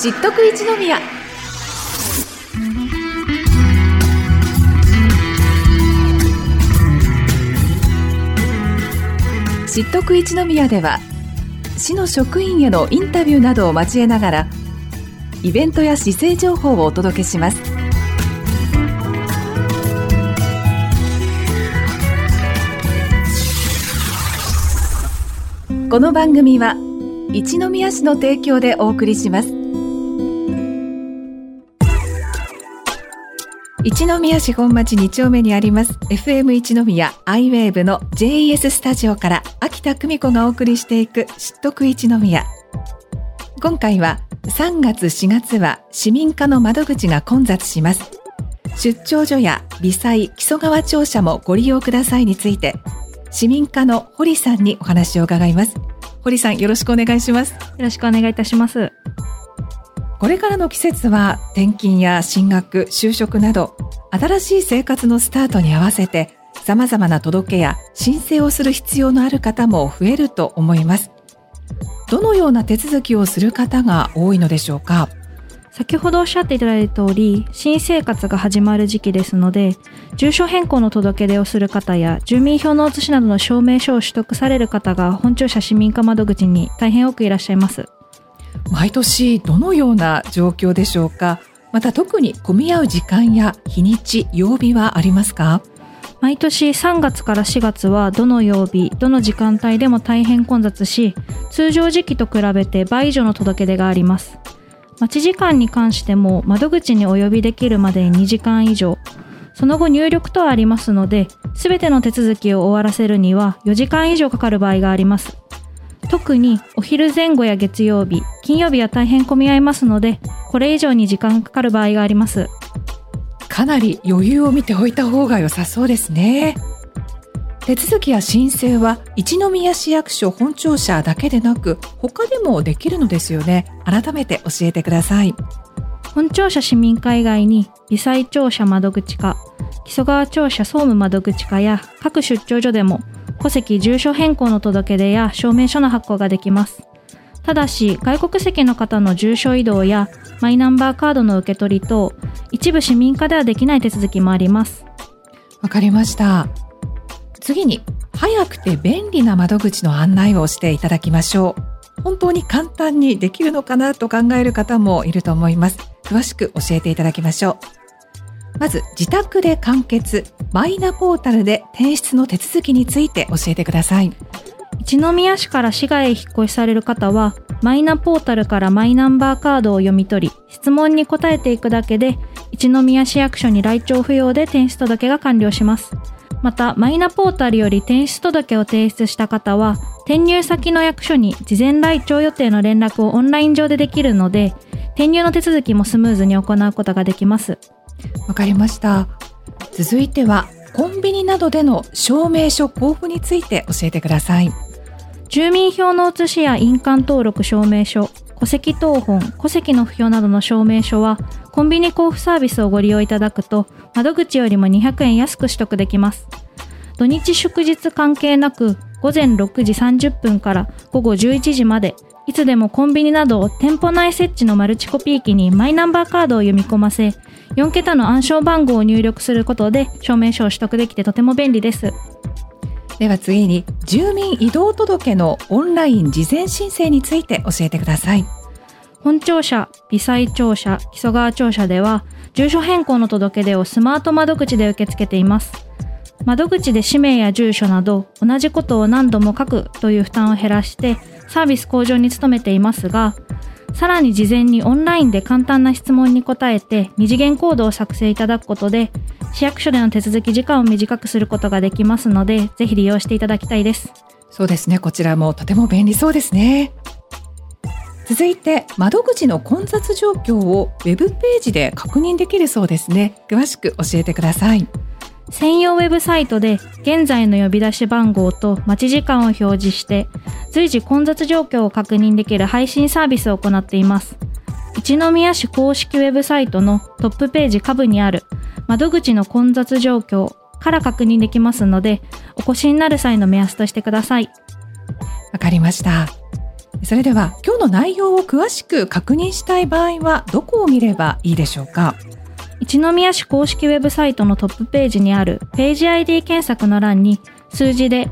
知っとく一宮。知っとく一宮では、市の職員へのインタビューなどを交えながら、イベントや市政情報をお届けします。この番組は一宮市の提供でお送りします。一宮市本町2丁目にあります FM 一宮 iWave の JES スタジオから秋田久美子がお送りしていく知っとく一宮。今回は3月4月は市民課の窓口が混雑します。出張所や微細木曽川庁舎もご利用くださいについて、市民課の堀さんにお話を伺います。堀さん、よろしくお願いします。 よろしくお願いいたします。 これからの季節は転勤や進学、就職など新しい生活のスタートに合わせて様々な届けや申請をする必要のある方も増えると思います。どのような手続きをする方が多いのでしょうか。 先ほどおっしゃっていただいた通り、新生活が始まる時期ですので、住所変更の届け出をする方や住民票の写しなどの証明書を取得される方が本庁舎市民課窓口に大変多くいらっしゃいます。 毎年どのような状況でしょうか。また特に混み合う時間や日にち、曜日はありますか。 毎年3月から4月はどの曜日、どの時間帯でも大変混雑し、通常時期と比べて倍以上の届け出があります。待ち時間に関しても窓口にお呼びできるまでに2時間以上、その後入力とありますので、すべての手続きを終わらせるには4時間以上かかる場合があります。特にお昼前後や月曜日、金曜日は大変混み合いますので、これ以上に時間かかる場合があります。 かなり余裕を見ておいた方が良さそうですね。手続きや申請は一宮市役所本庁舎だけでなく他でもできるのですよね。改めて教えてください。 本庁舎市民課以外に微細庁舎窓口課、木曽川庁舎総務窓口課や各出張所でも戸籍住所変更の届け出や証明書の発行ができます。ただし外国籍の方の住所移動やマイナンバーカードの受け取り等、一部市民課ではできない手続きもあります。 わかりました。次に早くて便利な窓口の案内をしていただきましょう。本当に簡単にできるのかなと考える方もいると思います。詳しく教えていただきましょう。まず自宅で完結、マイナポータルで転出の手続きについて教えてください。 一宮市から市外へ引っ越しされる方は、マイナポータルからマイナンバーカードを読み取り、質問に答えていくだけで、一宮市役所に来庁不要で転出届が完了します。また、マイナポータルより転出届を提出した方は、転入先の役所に事前来庁予定の連絡をオンライン上でできるので、転入の手続きもスムーズに行うことができます。 わかりました。続いては、コンビニなどでの証明書交付について教えてください。 住民票の写しや印鑑登録証明書、戸籍謄本、戸籍の付与などの証明書は、コンビニ交付サービスをご利用いただくと、窓口よりも200円安く取得できます。土日祝日関係なく、午前6時30分から午後11時まで、いつでもコンビニなど店舗内設置のマルチコピー機にマイナンバーカードを読み込ませ、4桁の暗証番号を入力することで証明書を取得できてとても便利です。 では次に、住民移動届のオンライン事前申請について教えてください。 本庁舎、微細庁舎、木曽川庁舎では、住所変更の届け出をスマート窓口で受け付けています。窓口で氏名や住所など同じことを何度も書くという負担を減らしてサービス向上に努めていますが、さらに事前にオンラインで簡単な質問に答えて二次元コードを作成いただくことで市役所での手続き時間を短くすることができますので、ぜひ利用していただきたいです。 そうですね。こちらもとても便利そうですね。続いて、窓口の混雑状況をウェブページで確認できるそうですね。詳しく教えてください。 専用ウェブサイトで現在の呼び出し番号と待ち時間を表示して随時混雑状況を確認できる配信サービスを行っています。一宮市公式ウェブサイトのトップページ下部にある窓口の混雑状況から確認できますので、お越しになる際の目安としてください。 わかりました。 それでは今日の内容を詳しく確認したい場合はどこを見ればいいでしょうか？ 一宮市公式ウェブサイトのトップページにあるページ ID 検索の欄に数字で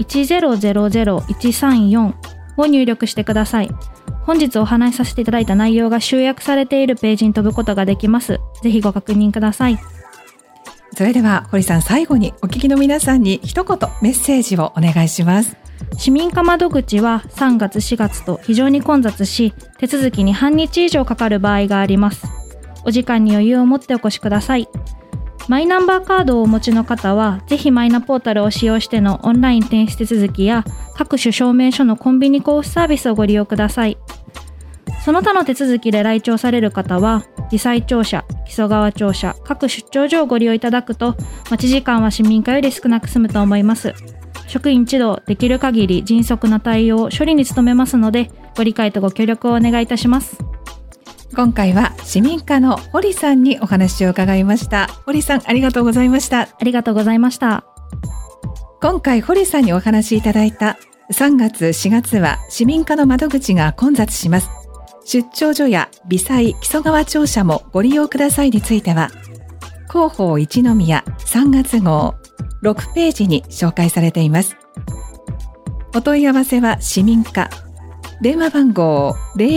1000134を入力してください。本日お話しさせていただいた内容が集約されているページに飛ぶことができます。ぜひご確認ください。 それでは堀さん、最後にお聞きの皆さんに一言メッセージをお願いします。 市民課窓口は3月4月と非常に混雑し、手続きに半日以上かかる場合があります。お時間に余裕を持ってお越しください。マイナンバーカードをお持ちの方は、ぜひマイナポータルを使用してのオンライン転出手続きや各種証明書のコンビニ交付サービスをご利用ください。その他の手続きで来庁される方は、り災庁舎、木曽川庁舎、各出張所をご利用いただくと、待ち時間は市民課より少なく済むと思います。職員一同、できる限り迅速な対応、処理に努めますので、ご理解とご協力をお願いいたします。 今回は市民課の堀さんにお話を伺いました。堀さん、ありがとうございました。 ありがとうございました。 今回堀さんにお話いただいた3月4月は市民課の窓口が混雑します。出張所や微災木曽川庁舎もご利用くださいについては、広報一宮3月号6ページに紹介されています。お問い合わせは市民課、電話番号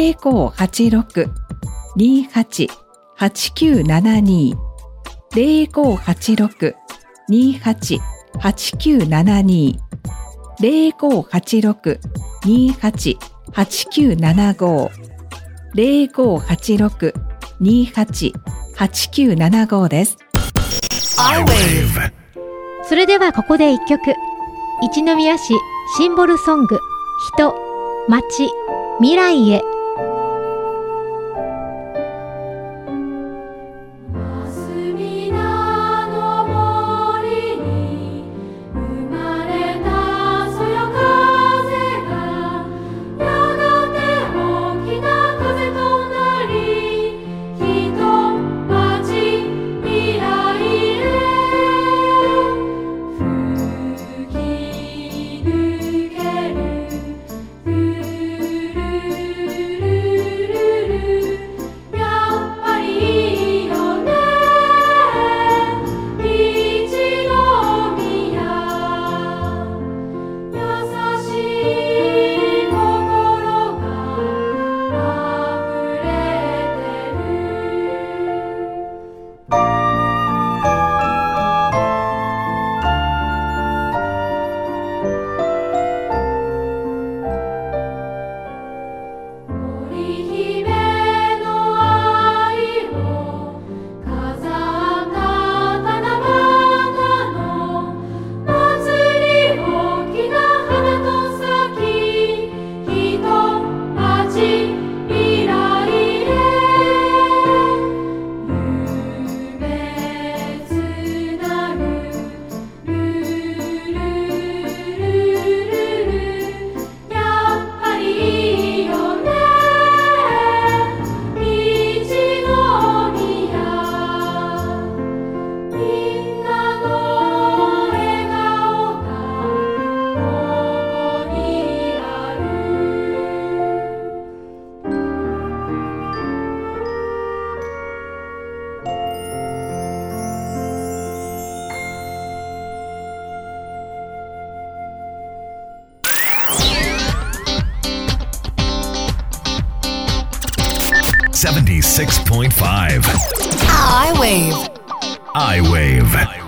0586-28-8972 0586-28-8972 0586-28-8975 0586-28-8975 です。 それではここで一曲。一宮市シンボルソング、人、町、未来へ。 76.5 I-Wave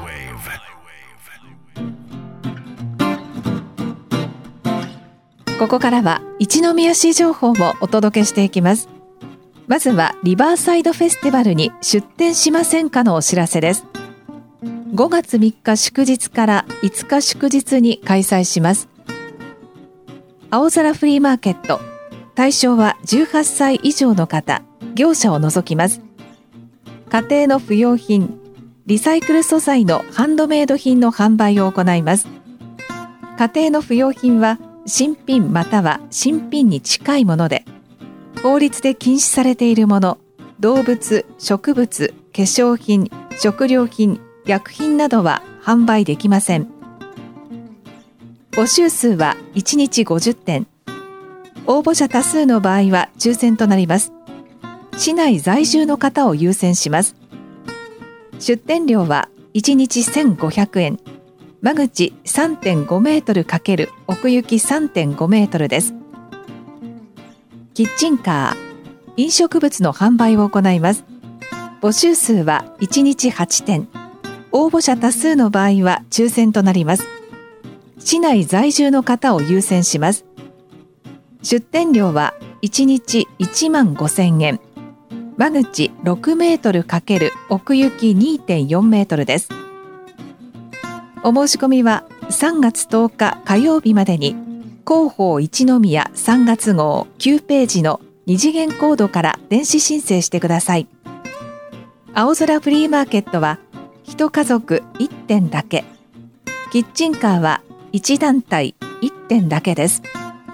ここからは一宮市情報をお届けしていきます。まずはリバーサイドフェスティバルに出展しませんかのお知らせです。5月3日祝日から5日祝日に開催します。青空フリーマーケット、対象は18歳以上の方、業者を除きます。家庭の不用品、リサイクル素材のハンドメイド品の販売を行います。家庭の不用品は新品または新品に近いもので、法律で禁止されているもの、動物、植物、化粧品、食料品、薬品などは販売できません。募集数は1日50点。 応募者多数の場合は抽選となります。市内在住の方を優先します。出店料は1日1500円。間口 3.5 メートル×奥行き 3.5 メートルです。キッチンカー、飲食物の販売を行います。募集数は1日8点。応募者多数の場合は抽選となります。市内在住の方を優先します。出店料は1日1万5000円。間口6メートル×奥行き 2.4 メートルです。お申し込みは3月10日火曜日までに広報一宮3月号9ページの2次元コードから電子申請してください。青空フリーマーケットは1家族1点だけ。キッチンカーは1団体1点だけです。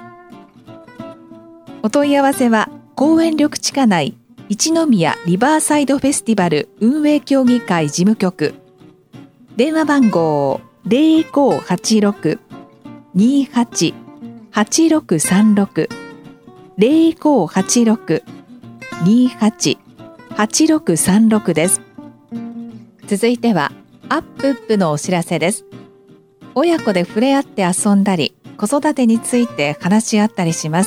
お問い合わせは公園緑地課内一宮リバーサイドフェスティバル運営協議会事務局、電話番号 0586-28-8636 0586-28-8636 です。続いてはアップップのお知らせです。親子で触れ合って遊んだり、子育てについて話し合ったりします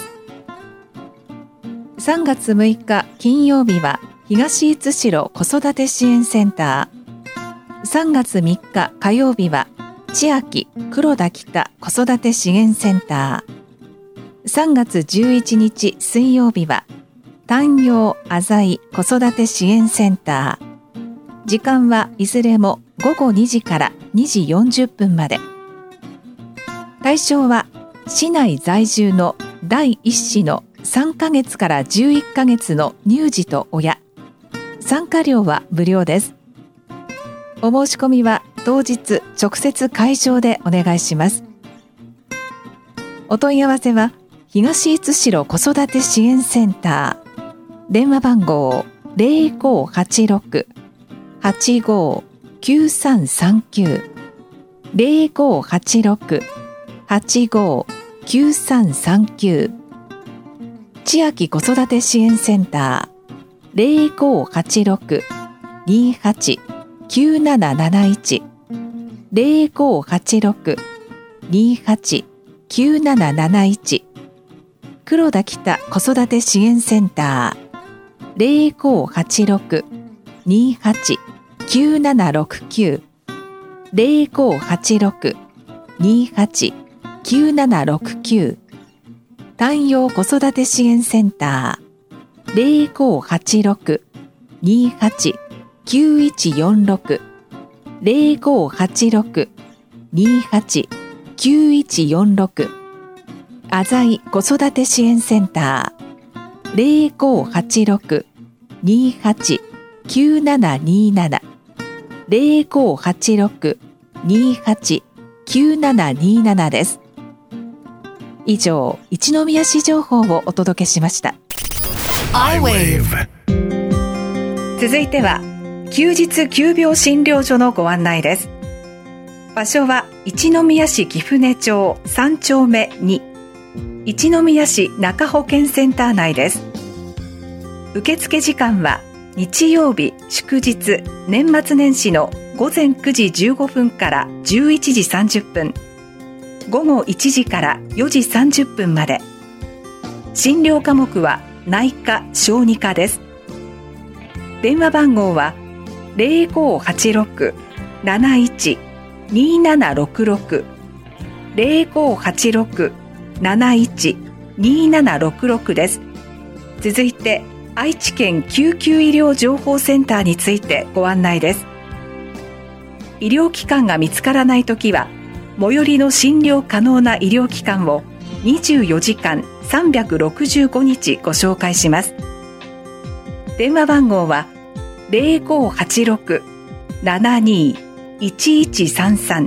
。3月6日金曜日は東市代子育て支援センター。3月3日火曜日は千秋黒田北子育て支援センター。3月11日水曜日は丹陽浅井子育て支援センター。時間はいずれも午後2時から2時40分まで。対象は市内在住の第1子の3ヶ月から11ヶ月の乳児と親。参加料は無料です。お申し込みは当日直接会場でお願いします。お問い合わせは東市代子育て支援センター。電話番号 0586-859339 0586-859339。千秋子育て支援センター 0586-28-9771 0586-28-9771。黒田北子育て支援センター 0586-28-9769 0586-28-9769。丹陽子育て支援センター 0586-28-9146 0586-28-9146。浅井子育て支援センター 0586-28-9727 0586-28-9727 です。以上、一宮市情報をお届けしました。 I-Wave。 続いては休日急病診療所のご案内です。場所は一宮市貴船町3丁目2、一宮市中保健センター内です。受付時間は日曜日祝日年末年始の午前9時15分から11時30分、午後1時から4時30分まで。診療科目は内科・小児科です。電話番号は 0586-71-2766 0586-71-2766 です。続いて愛知県救急医療情報センターについてご案内です。医療機関が見つからないときは最寄りの診療可能な医療機関を24時間365日ご紹介します。電話番号は 0586-72-1133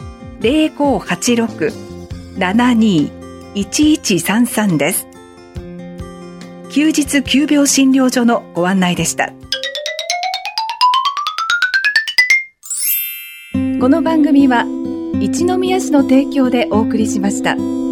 0586-72-1133 です。休日急病診療所のご案内でした。この番組は一宮市の提供でお送りしました。